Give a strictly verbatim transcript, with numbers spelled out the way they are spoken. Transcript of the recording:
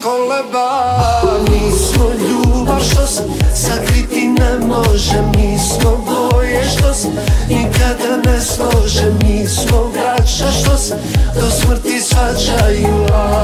koleba. Mi smo ljubav što se sakriti ne može, mi smo boje što se nikada ne slože, mi smo braća što se do smrti svađaju.